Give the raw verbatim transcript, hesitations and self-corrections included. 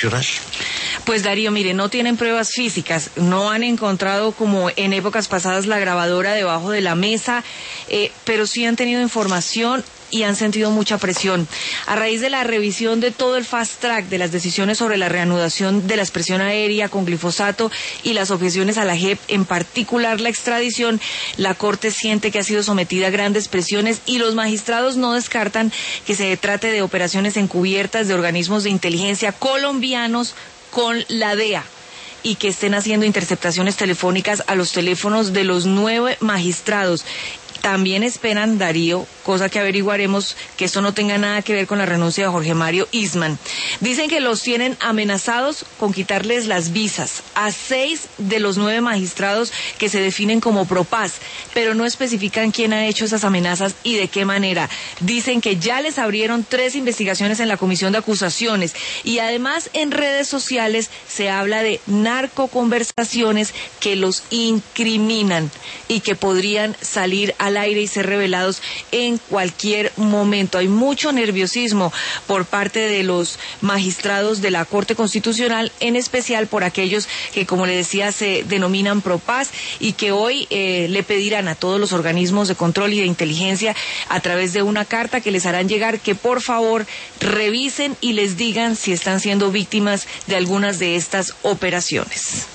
constitucional? Pues Darío, mire, no tienen pruebas físicas, no han encontrado como en épocas pasadas la grabadora debajo de la mesa, eh, pero sí han tenido información y han sentido mucha presión. A raíz de la revisión de todo el fast track de las decisiones sobre la reanudación de la expresión aérea con glifosato y las objeciones a la J E P, en particular la extradición, la Corte siente que ha sido sometida a grandes presiones y los magistrados no descartan que se trate de operaciones encubiertas de organismos de inteligencia colombianos con la D E A y que estén haciendo interceptaciones telefónicas a los teléfonos de los nueve magistrados. También esperan, Darío, cosa que averiguaremos, que esto no tenga nada que ver con la renuncia de Jorge Mario Eastman. Dicen que los tienen amenazados con quitarles las visas a seis de los nueve magistrados que se definen como pro paz, pero no especifican quién ha hecho esas amenazas y de qué manera. Dicen que ya les abrieron tres investigaciones en la Comisión de Acusaciones y además en redes sociales se habla de narcoconversaciones que los incriminan y que podrían salir a al aire y ser revelados en cualquier momento. Hay mucho nerviosismo por parte de los magistrados de la Corte Constitucional, en especial por aquellos que, como le decía, se denominan pro paz y que hoy eh, le pedirán a todos los organismos de control y de inteligencia, a través de una carta que les harán llegar, que por favor revisen y les digan si están siendo víctimas de algunas de estas operaciones.